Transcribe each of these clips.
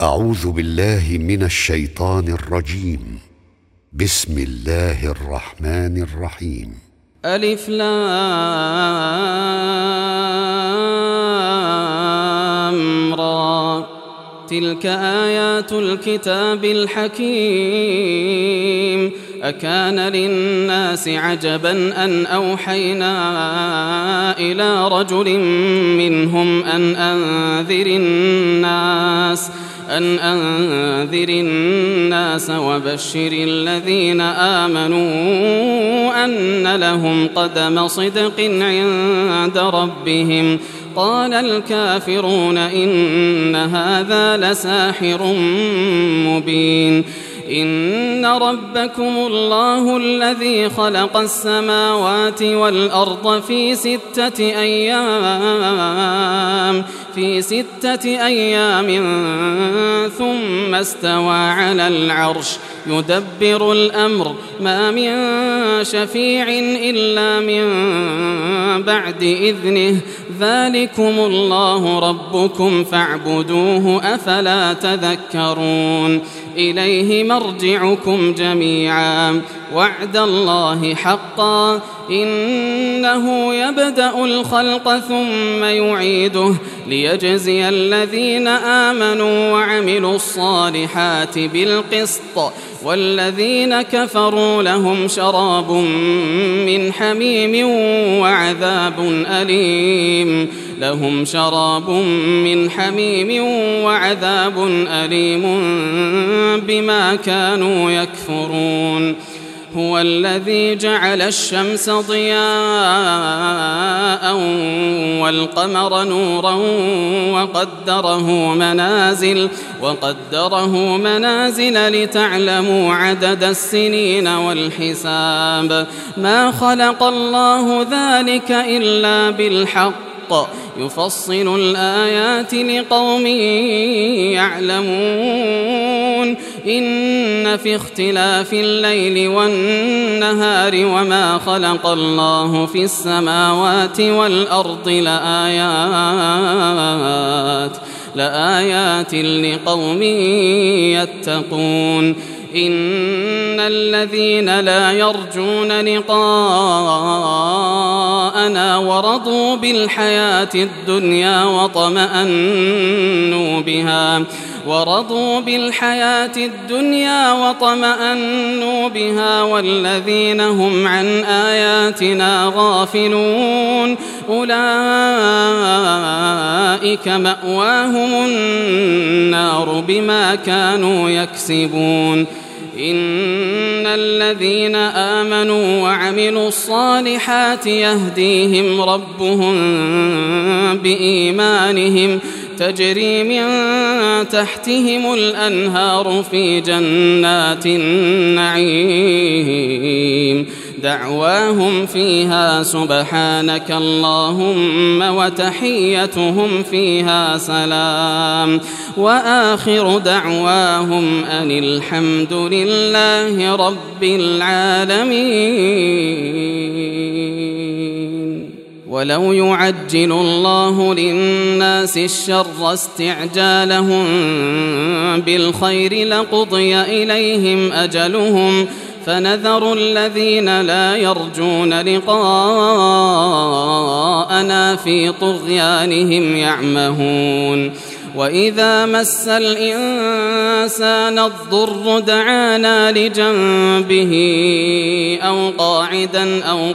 أعوذ بالله من الشيطان الرجيم. بسم الله الرحمن الرحيم. ألف لام را، تلك آيات الكتاب الحكيم. أكان للناس عجبا أن أوحينا إلى رجل منهم أن أنذر الناس وبشر الذين آمنوا أن لهم قدم صدق عند ربهم. قال الكافرون إن هذا لساحر مبين. إن ربكم الله الذي خلق السماوات والأرض في 6 أيام ثم استوى على العرش يدبر الأمر ما من شفيع إلا من بعد إذنه. ذلكم الله ربكم فاعبدوه أفلا تذكرون. إليه مرجعكم جميعا وعد الله حقا إنه يبدأ الخلق ثم يعيده ليجزي الذين آمنوا وعملوا الصالحات بالقسط والذين كفروا لهم شراب من حميم وعذاب أليم بما كانوا يكفرون. هو الذي جعل الشمس ضياء والقمر نورا وقدره منازل لتعلموا عدد السنين والحساب. ما خلق الله ذلك إلا بالحق يفصل الآيات لقوم يعلمون. إن في اختلاف الليل والنهار وما خلق الله في السماوات والأرض لآيات لقوم يتقون. إن الذين لا يرجون لقاءنا ورضوا بالحياة الدنيا وطمأنوا بها والذين هم عن آياتنا غافلون أولئك مأواهم النار بما كانوا يكسبون. إن الذين آمنوا وعملوا الصالحات يهديهم ربهم بإيمانهم تجري من تحتهم الأنهار في جنات النعيم. دعواهم فيها سبحانك اللهم وتحيتهم فيها سلام وآخر دعواهم أن الحمد لله رب العالمين. ولو يعجل الله للناس الشر استعجالهم بالخير لقضي إليهم أجلهم فنذر الذين لا يرجون لقاءنا في طغيانهم يعمهون. وإذا مس الإنسان الضر دعانا لجنبه أو قاعدا أو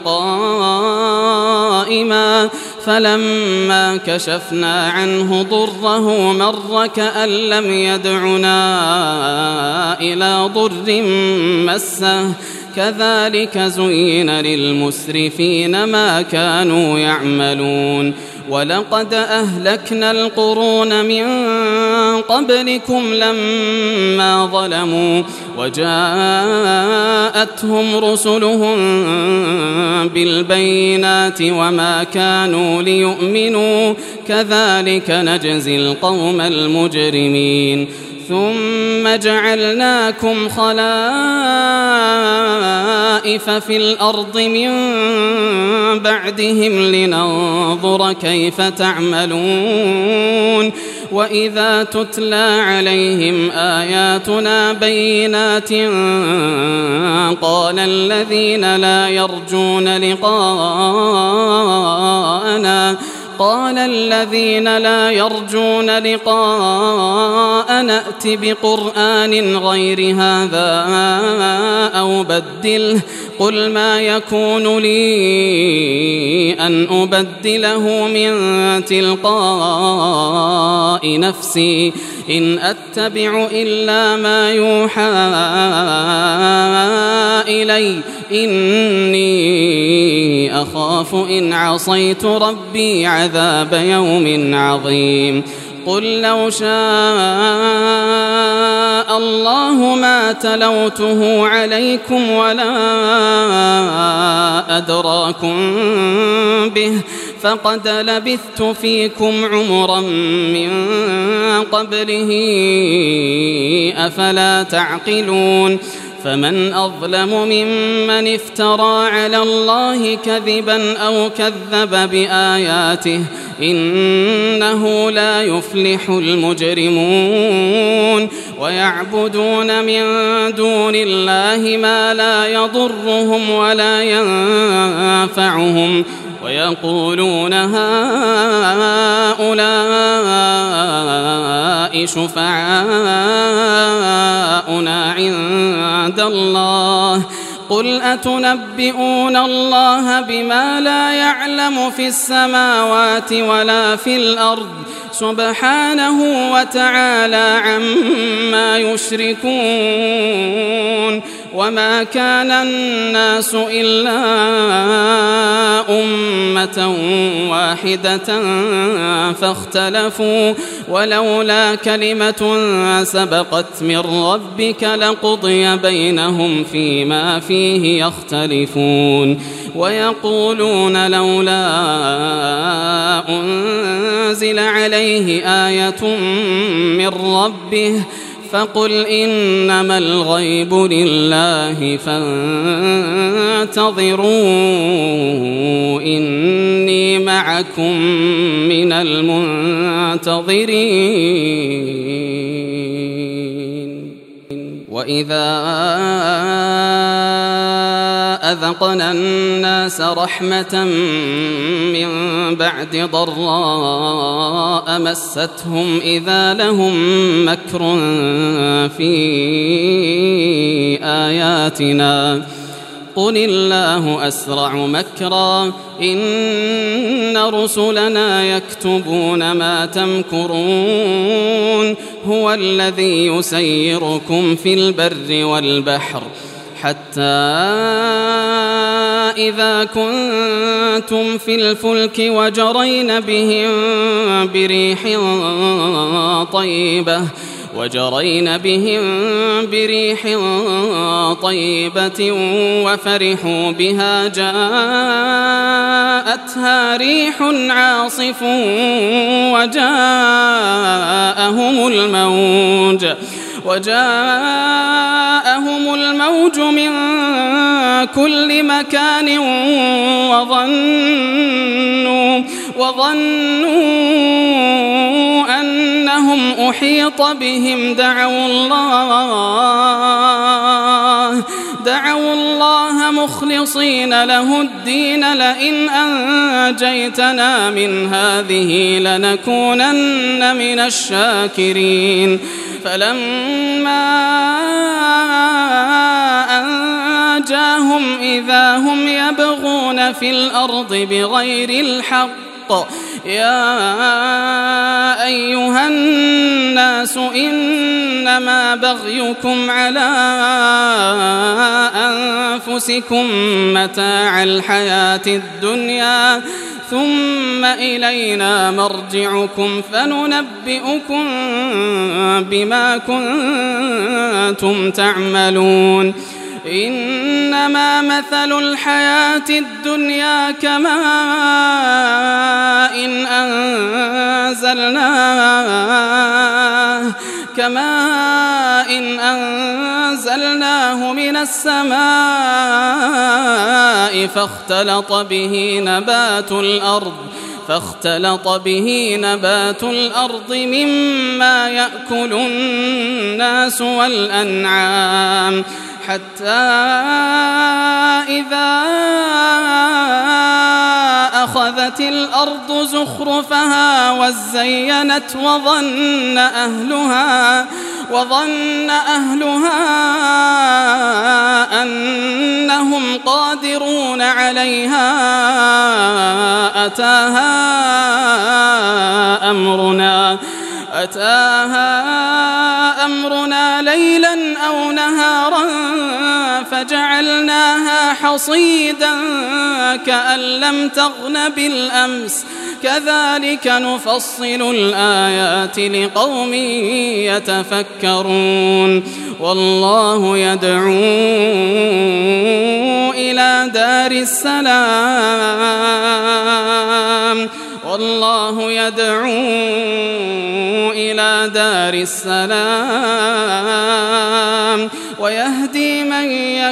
قائما فلما كشفنا عنه ضره مر كأن لم يدعنا إلى ضر مسه كذلك زين للمسرفين ما كانوا يعملون. ولقد أهلكنا القرون من قبلكم لما ظلموا وجاءتهم رسلهم بالبينات وما كانوا ليؤمنوا كذلك نجزي القوم المجرمين. ثم جعلناكم خلائف في الأرض من بعدهم لننظر كيف تعملون وإذا تتلى عليهم آياتنا بينات قال الذين لا يرجون لقاءنا ائت بقرآن غير هذا أو بدله قل ما يكون لي أن أبدله من تلقاء نفسي إن أتبع إلا ما يوحى إلي إني أخاف إن عصيت ربي عذاب يوم عظيم قل لو شاء الله ما تلوته عليكم ولا أدراكم به فقد لبثت فيكم عمرا من قبله أفلا تعقلون فمن أظلم ممن افترى على الله كذبا أو كذب بآياته إنه لا يفلح المجرمون ويعبدون من دون الله ما لا يضرهم ولا ينفعهم ويقولون هؤلاء شفعاؤنا عند الله قل أتنبئون الله بما لا يعلم في السماوات ولا في الأرض سبحانه وتعالى عما يشركون وما كان الناس إلا أمة واحدة فاختلفوا ولولا كلمة سبقت من ربك لقضي بينهم فيما فيه يختلفون ويقولون لولا أنزل عليه آية من ربه فقل إنما الغيب لله فانتظروا إني معكم من المنتظرين وإذا أذقنا الناس رحمة من بعد ضراء مستهم إذا لهم مكر في آياتنا قل الله أسرع مكرا إن رسلنا يكتبون ما تمكرون هو الذي يسيركم في البر والبحر حتى إذا كنتم في الفلك وجرين بهم بريح طيبة وفرحوا بها جاءتها ريح عاصف وجاءهم الموج من كل مكان وظنوا أنهم أحيط بهم دعوا الله مخلصين له الدين لئن أنجيتنا من هذه لنكونن من الشاكرين فلما أنجاهم إذا هم يبغون في الأرض بغير الحق يا أيها الناس إنما بغيكم على أنفسكم متاع الحياة الدنيا ثم إلينا مرجعكم فننبئكم بما كنتم تعملون إنما مثل الحياة الدنيا كماء أنزلناه من السماء فاختلط به نبات الأرض فاختلط به نبات الأرض مما يأكل الناس والأنعام حتى إذا أخذت الأرض زخرفها وزينت وظن أهلها أنهم قادرون عليها أتاها أمرنا ليلا أو نهارا فجعلناها حصيدا كأن لم تغن بالأمس كذلك نفصل الآيات لقوم يتفكرون والله يدعو إلى دار السلام ويهدي من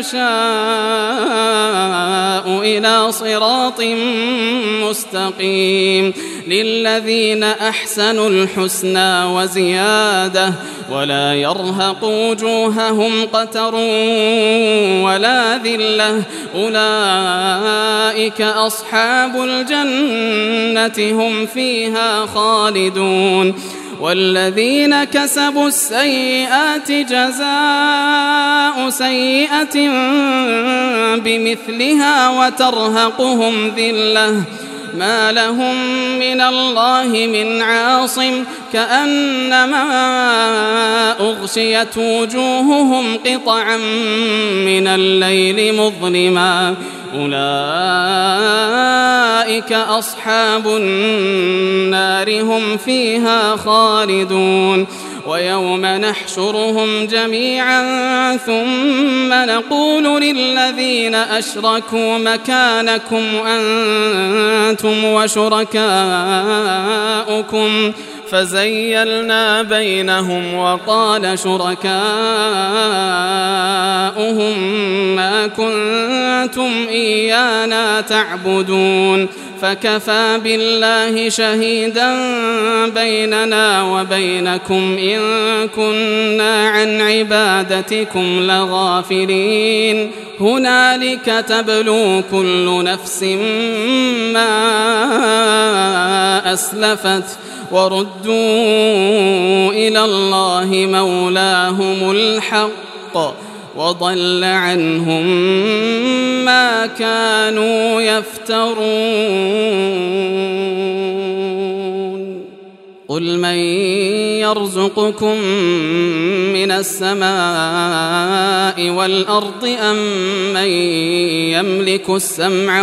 يشاء إلى صراط مستقيم للذين أحسنوا الحسنى وزيادة ولا يرهق وجوههم قتر ولا ذلة أولئك أصحاب الجنة هم فيها خالدون والذين كسبوا السيئات جزاء سيئة بمثلها وترهقهم ذلة ما لهم من الله من عاصم كأنما أغشيت وجوههم قطعا من الليل مظلما أولئك أصحاب النار هم فيها خالدون ويوم نحشرهم جميعا ثم نقول للذين أشركوا مكانكم أنتم وشركاؤكم فزيلنا بينهم وقال شركاؤهم ما كنتم إيانا تعبدون فكفى بالله شهيدا بيننا وبينكم إن كنا عن عبادتكم لغافلين هنالك تبلو كل نفس ما أسلفت وردوا إلى الله مولاهم الحق وضل عنهم ما كانوا يفترون قل من يرزقكم من السماء والأرض أم من يملك السمع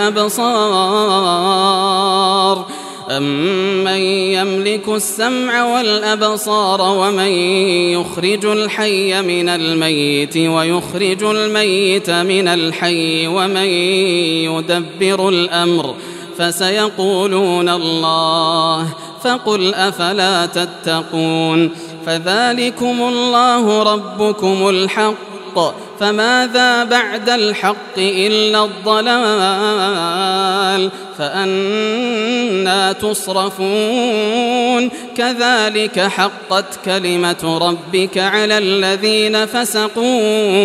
والأبصار ومن يخرج الحي من الميت ويخرج الميت من الحي ومن يدبر الأمر فسيقولون الله فقل أفلا تتقون فذلكم الله ربكم الحق فماذا بعد الحق إلا الضلال فأنى تصرفون كذلك حقت كلمة ربك على الذين فسقوا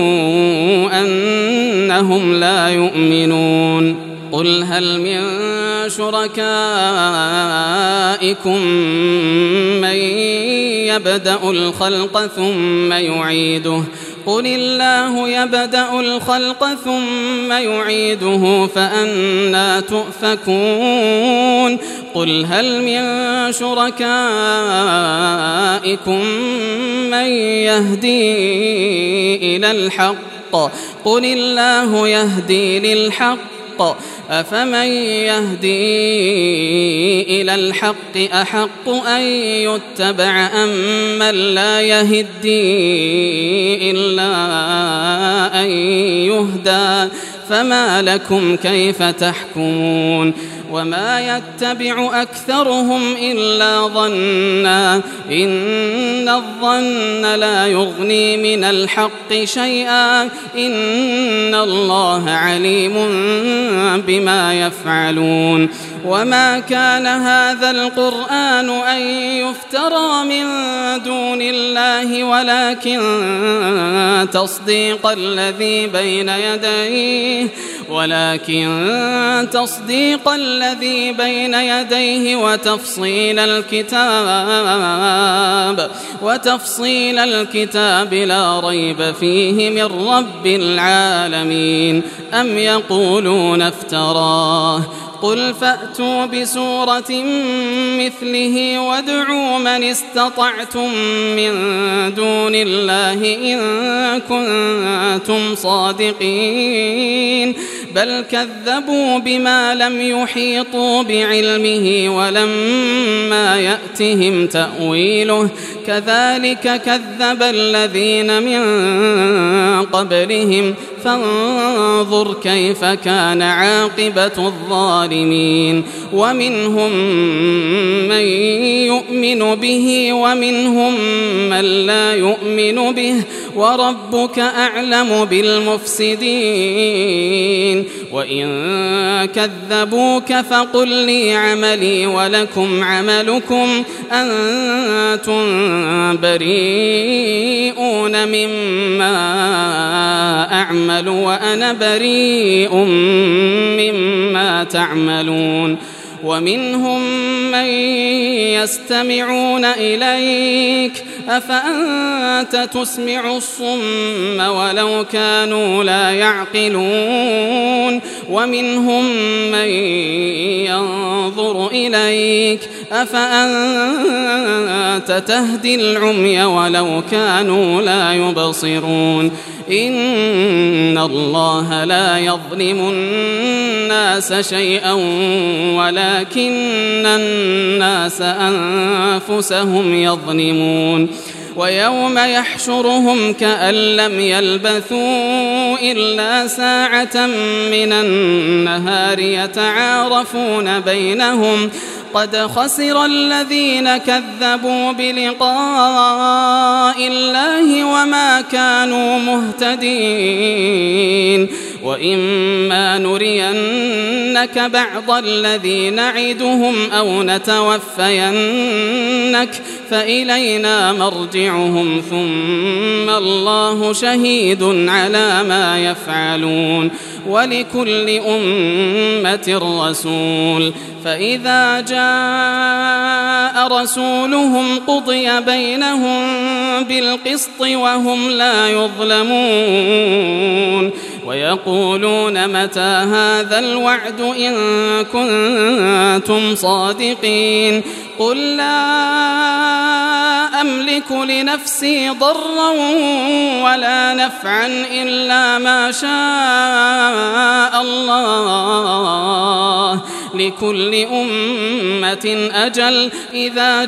أنهم لا يؤمنون قل هل من شركائكم من يبدأ الخلق ثم يعيده قل الله يبدأ الخلق ثم يعيده فأنى تؤفكون قل هل من شركائكم من يهدي إلى الحق قل الله يهدي للحق أفمن يهدي إلى الحق أحق أن يتبع أم من لا يهدي إلا أن يهدى فما لكم كيف تحكمون وما يتبع أكثرهم إلا ظنا إن الظن لا يغني من الحق شيئا إن الله عليم بما يفعلون وما كان هذا القرآن أن يفترى من دون الله ولكن تصديق الذي بين يديه وتفصيل الكتاب لا ريب فيه من رب العالمين. أم يقولون افتراه قل فأتوا بسورة مثله وادعوا من استطعتم من دون الله إن كنتم صادقين بل كذبوا بما لم يحيطوا بعلمه ولما يأتهم تأويله كذلك كذب الذين من قبلهم فانظر كيف كان عاقبة الظالمين. ومنهم من يؤمن به ومنهم من لا يؤمن به وربك أعلم بالمفسدين. وإن كذبوك فقل لي عملي ولكم عملكم أنتم بريئون مما أعمل وأنا بريء مما تعملون. ومنهم من يستمعون إليك أفأنت تسمع الصم ولو كانوا لا يعقلون. ومنهم من ينظر إليك أفأنت تهدي العمي ولو كانوا لا يبصرون. إن الله لا يظلم الناس شيئا ولكن الناس أنفسهم يظلمون. ويوم يحشرهم كأن لم يلبثوا إلا ساعة من النهار يتعارفون بينهم قد خسر الذين كذبوا بلقاء الله وما كانوا مهتدين. وإما نرينك بعض الذي نعدهم أو نتوفينك فإلينا مرجعهم ثم الله شهيد على ما يفعلون ولكل أمة رسول فإذا جاء رسولهم قضي بينهم بالقسط وهم لا يظلمون. ويقولون متى هذا الوعد إن كنتم صادقين قل لا أملك لنفسي ضرا ولا نفعا إلا ما شاء الله لكل أمة أجل إذا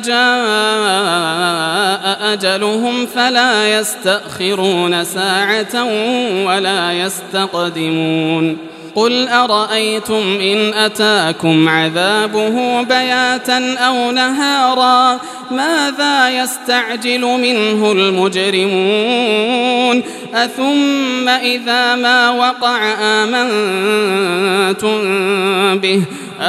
جاء أجلهم فلا يستأخرون ساعة ولا يستقدمون. قل أرأيتم إن أتاكم عذابه بياتا أو نهارا ماذا يستعجل منه المجرمون أثم إذا ما وقع آمنتم به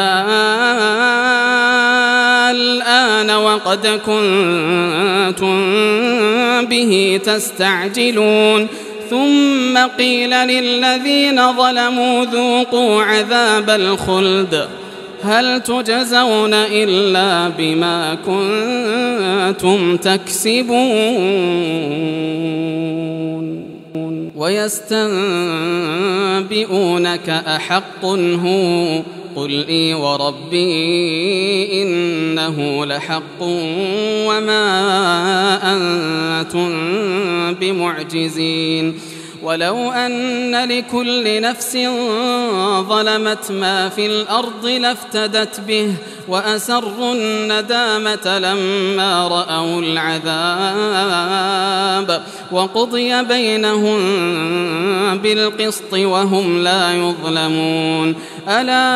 الآن وقد كنتم به تستعجلون ثم قيل للذين ظلموا ذوقوا عذاب الخلد هل تجزون إلا بما كنتم تكسبون. ويستنبئونك أحق هو قل إي وربي إنه لحق وما أنتم بمعجزين. ولو أن لكل نفس ظلمت ما في الأرض لافتدت به وأسروا الندامة لما رأوا العذاب وقضي بينهم بالقسط وهم لا يظلمون. ألا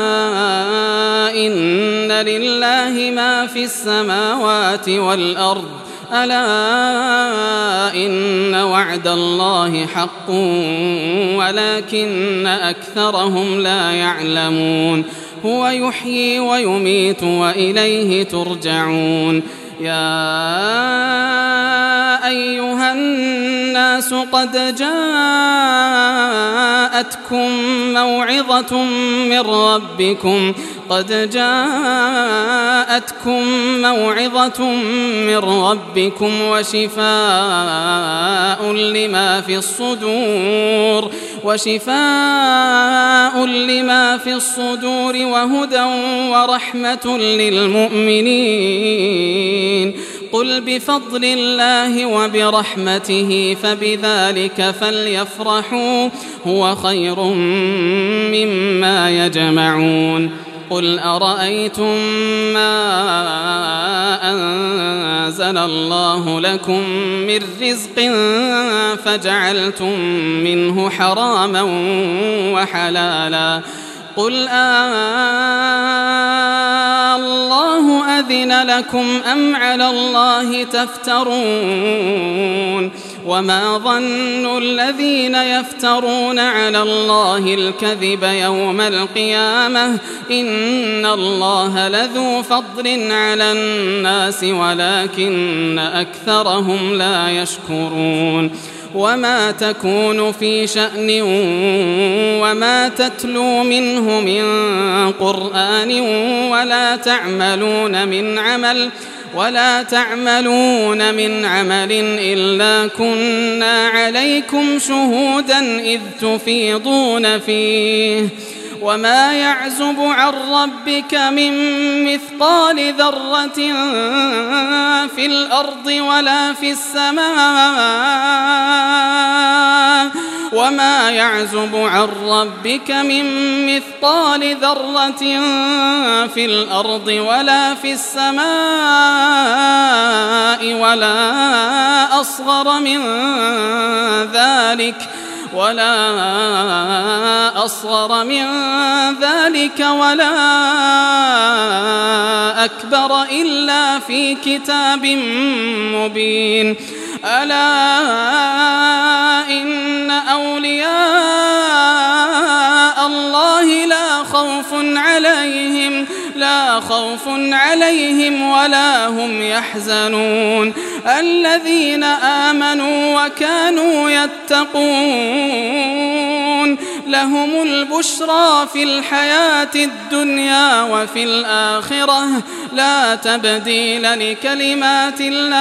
إن لله ما في السماوات والأرض ألا إن وعد الله حق ولكن أكثرهم لا يعلمون. هو يحيي ويميت وإليه ترجعون. يا أيها الناس قد جاءتكم موعظة من ربكم وشفاء لما في الصدور وهدى ورحمة للمؤمنين. قل بفضل الله وبرحمته فبذلك فليفرحوا هو خير مما يجمعون. قل أرأيتم ما أنزل الله لكم من رزق فجعلتم منه حراما وحلالا قل الله أذن لكم أم على الله تفترون. وما ظن الذين يفترون على الله الكذب يوم القيامة إن الله لذو فضل على الناس ولكن أكثرهم لا يشكرون. وما تكون في شأن وما تتلو منه من قرآن ولا تعملون من عمل إلا كنا عليكم شهودا إذ تفيضون فيه. وما يعزب عن ربك من مثقال ذرة في الأرض ولا في السماء وما يعزب عن ربك من مثقال ذرة في الأرض ولا في السماء ولا أصغر من ذلك ولا أكبر إلا في كتاب مبين. ألا إن أولياء الله لا خوف عليهم ولا هم يحزنون الذين آمنوا وكانوا يتقون لهم البشرى في الحياة الدنيا وفي الآخرة لا تبديل لكلمات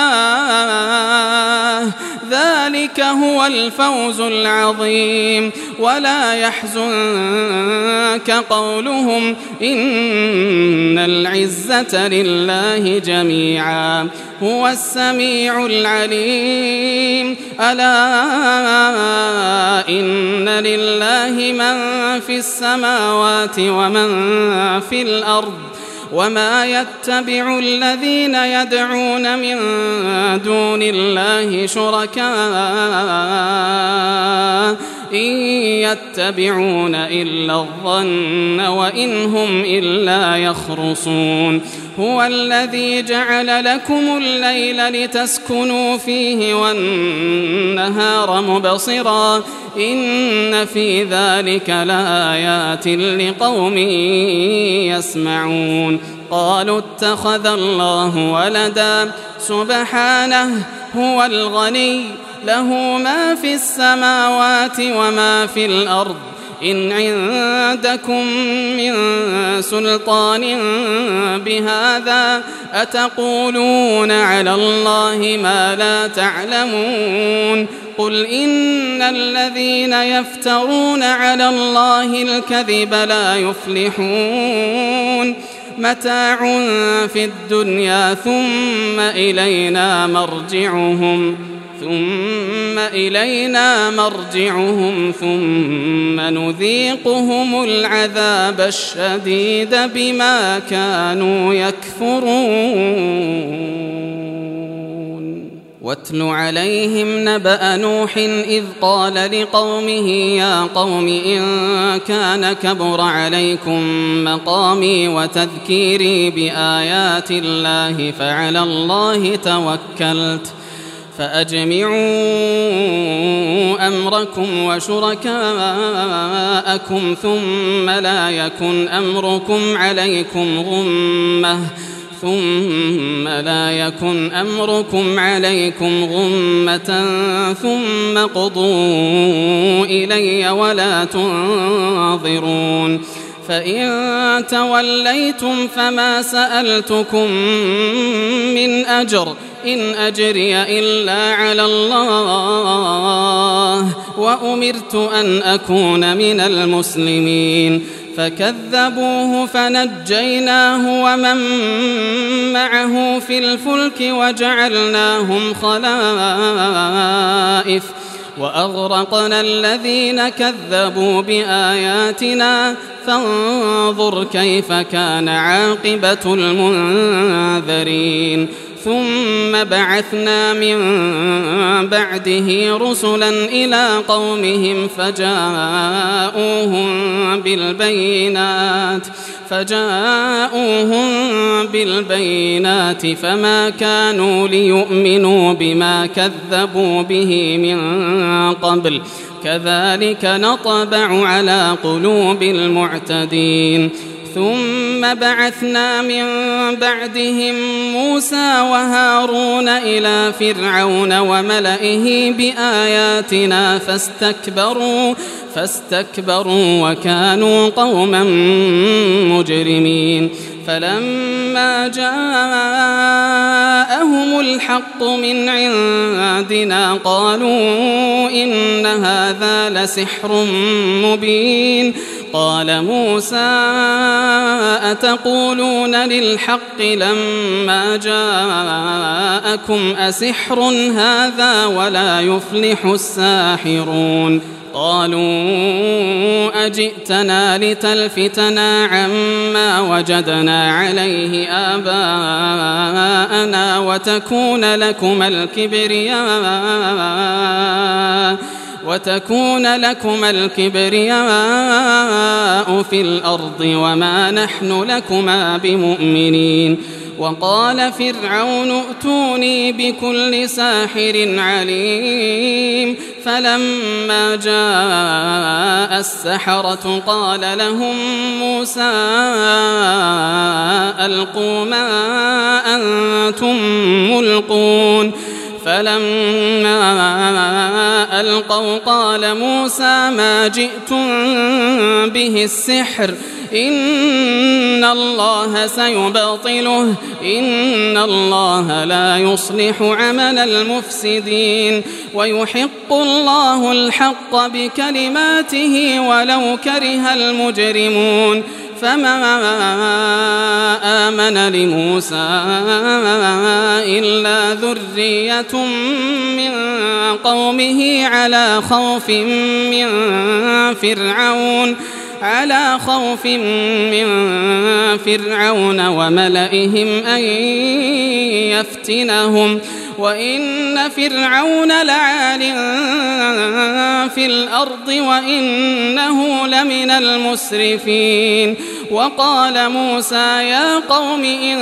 الله ذلك هو الفوز العظيم. ولا يحزنك قولهم إن العزة لله جميعا هو السميع العليم. ألا إن لله من في السماوات ومن في الأرض وما يتبع الذين يدعون من دون الله شركاء إن يتبعون إلا الظن وإن هم إلا يخرصون. هو الذي جعل لكم الليل لتسكنوا فيه والنهار مبصرا إن في ذلك لآيات لقوم يسمعون. قالوا اتخذ الله ولدا سبحانه هو الغني له ما في السماوات وما في الأرض إن عندكم من سلطان بهذا أتقولون على الله ما لا تعلمون. قل إن الذين يفترون على الله الكذب لا يفلحون. متاع في الدنيا ثم إلينا مرجعهم ثم نذيقهم العذاب الشديد بما كانوا يكفرون. واتل عليهم نبأ نوح إذ قال لقومه يا قوم إن كان كبر عليكم مقامي وتذكيري بآيات الله فعلى الله توكلت فأجمعوا وأجمعوا أمركم وشركاءكم ثم لا يكن أمركم عليكم غمة ثم قضوا إلي ولا تنظرون فإن توليتم فما سألتكم من أجر إن أجري إلا على الله وأمرت أن أكون من المسلمين فكذبوه فنجيناه ومن معه في الفلك وجعلناهم خلائف وأغرقنا الذين كذبوا بآياتنا فانظر كيف كان عاقبة المنذرين ثم بعثنا من بعده رسلا إلى قومهم فجاءوهم بالبينات فما كانوا ليؤمنوا بما كذبوا به من قبل كذلك نطبع على قلوب المعتدين ثم بعثنا من بعدهم موسى وهارون إلى فرعون وملئه بآياتنا فاستكبروا وكانوا قوما مجرمين فلما جاءهم الحق من عندنا قالوا إن هذا لسحر مبين قال موسى أتقولون للحق لما جاءكم أسحر هذا ولا يفلح الساحرون قالوا أجئتنا لتلفتنا عما وجدنا عليه آباءنا وتكون لكم الكبرياء في الأرض وما نحن لكما بمؤمنين وقال فرعون ائتوني بكل ساحر عليم فلما جاء السحرة قال لهم موسى ألقوا ما أنتم ملقون فلما ألقوا قال موسى ما جئتم به السحر إن الله سيبطله إن الله لا يصلح عمل المفسدين ويحق الله الحق بكلماته ولو كره المجرمون فما آمن لموسى إلا ذرية من قومه على خوف من فرعون وملئهم أن يفتنهم وإن فرعون لعال في الأرض وإنه لمن المسرفين وقال موسى يا قوم إن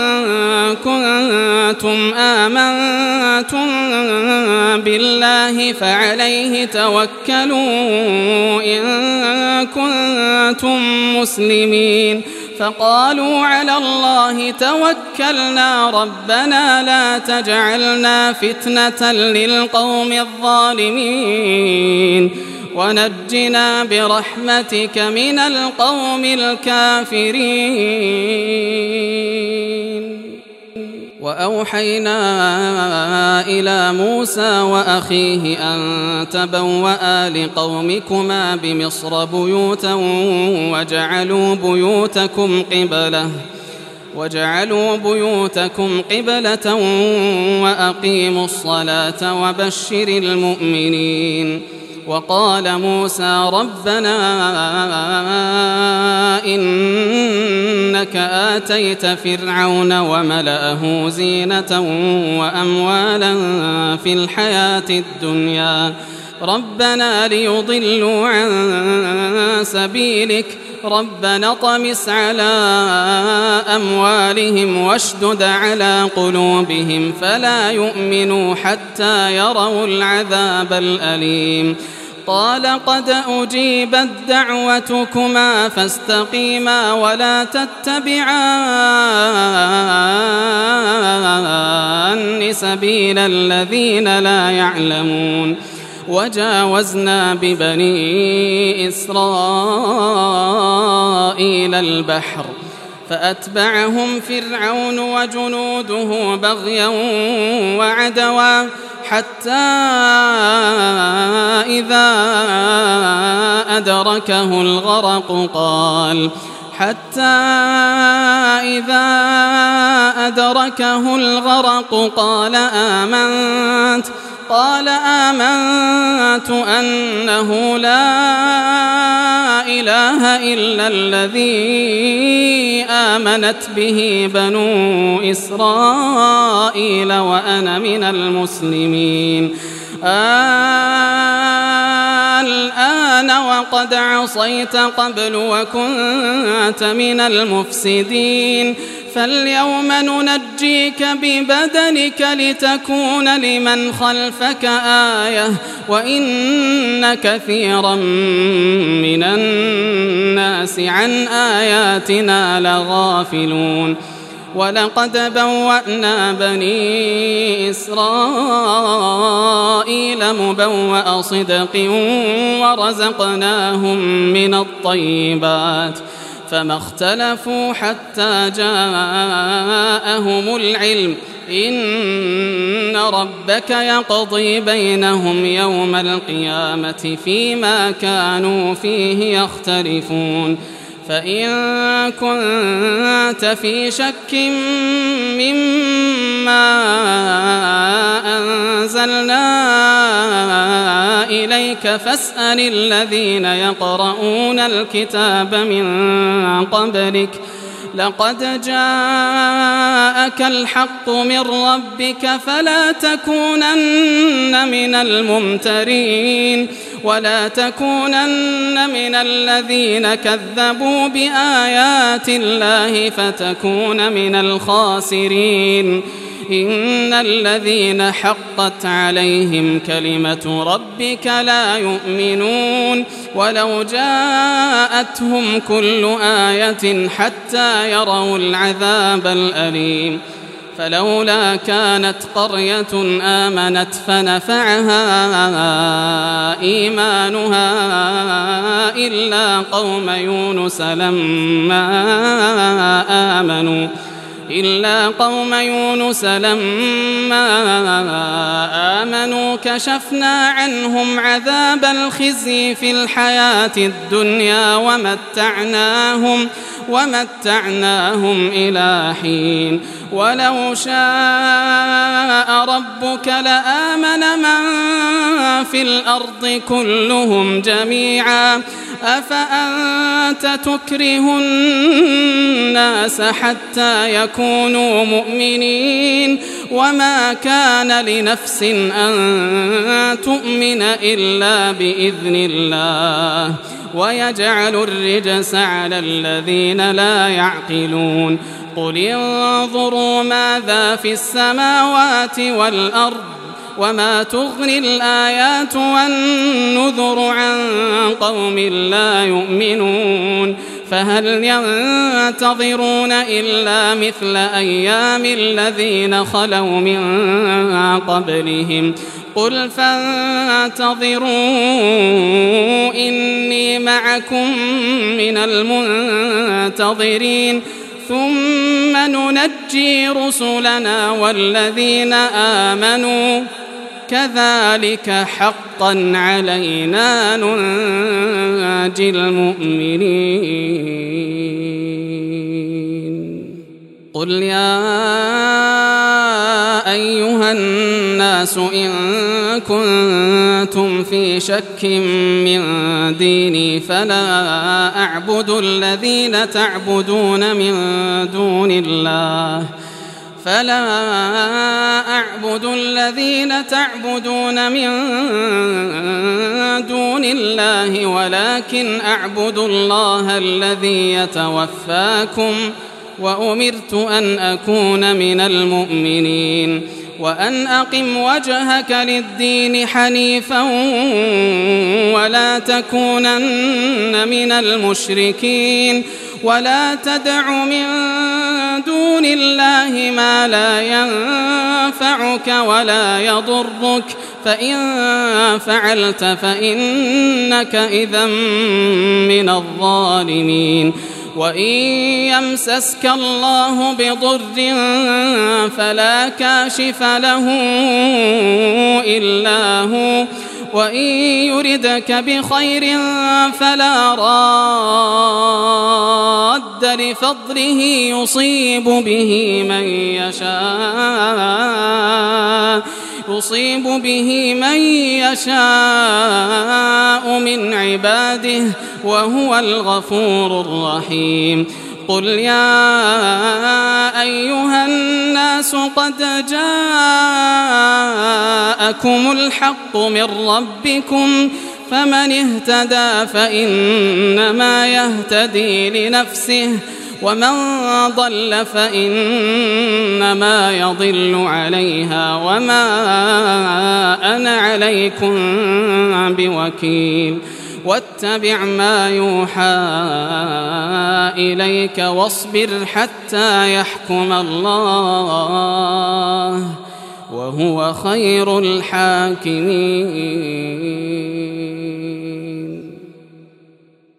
كنتم آمنتم بالله فعليه توكلوا إن كنتم مسلمين فقالوا على الله توكلنا ربنا لا تجعلنا فتنة للقوم الظالمين ونجنا برحمتك من القوم الكافرين وأوحينا إلى موسى وأخيه أن تبوأ لقومكما بمصر بيوتا وجعلوا بيوتكم قبلة وأقيموا الصلاة وبشر المؤمنين وقال موسى ربنا إنك آتيت فرعون وملأه زينة وأموالا في الحياة الدنيا ربنا ليضلوا عن سبيلك ربنا اطمس على أموالهم واشدد على قلوبهم فلا يؤمنوا حتى يروا العذاب الأليم قال قد أجيبت دعوتكما فاستقيما ولا تتبعان سبيل الذين لا يعلمون وجاوزنا ببني إسرائيل البحر فأتبعهم فرعون وجنوده بغيا وعدوا حتى إذا أدركه الغرق قال آمنت أنه لا إله إلا الذي آمنت به بنو إسرائيل وأنا من المسلمين الآن وقد عصيت قبل وكنت من المفسدين فاليوم ننجيك ببدنك لتكون لمن خلفك آية وإن كثيرا من الناس عن آياتنا لغافلون ولقد بوأنا بني إسرائيل مبوأ صدق ورزقناهم من الطيبات فما اختلفوا حتى جاءهم العلم إن ربك يقضي بينهم يوم القيامة فيما كانوا فيه يختلفون فإن كنت في شك مما أنزلنا إليك فاسأل الذين يقرؤون الكتاب من قبلك لقد جاءك الحق من ربك فلا تكونن من الممترين ولا تكونن من الذين كذبوا بآيات الله فتكون من الخاسرين إن الذين حقت عليهم كلمة ربك لا يؤمنون ولو جاءتهم كل آية حتى يروا العذاب الأليم فلولا كانت قرية آمنت فنفعها إيمانها إلا قوم يونس لما آمنوا كشفنا عنهم عذاب الخزي في الحياة الدنيا ومتعناهم إلى حين ولو شاء ربك لآمن من في الأرض كلهم جميعا أفأنت تكره الناس حتى يكونوا مؤمنين وما كان لنفس أن تؤمن إلا بإذن الله ويجعل الرجس على الذين لا يعقلون قل انظروا ماذا في السماوات والأرض وما تغني الآيات والنذر عن قوم لا يؤمنون فهل ينتظرون إلا مثل أيام الذين خلوا من قبلهم قل فانتظروا إني معكم من المنتظرين ثم ننجي رسلنا والذين آمنوا كذلك حقا علينا ننجي المؤمنين قل يا أيها الناس إن كنتم في شك من ديني فلا أعبد الذين تعبدون من دون الله ولكن أعبد الله الذي يتوفاكم وأمرت أن أكون من المؤمنين وأن أقم وجهك للدين حنيفا ولا تكونن من المشركين ولا تدع من دون الله ما لا ينفعك ولا يضرك فإن فعلت فإنك إذا من الظالمين وإن يمسسك الله بضر فلا كاشف له إلا هو وإن يردك بخير فلا راد لفضله يصيب به من يشاء من عباده وهو الغفور الرحيم قل يا أيها الناس قد جاءكم الحق من ربكم فمن اهتدى فإنما يهتدي لنفسه ومن ضل فإنما يضل عليها وما أنا عليكم بوكيل واتبع ما يوحى إليك واصبر حتى يحكم الله وهو خير الحاكمين.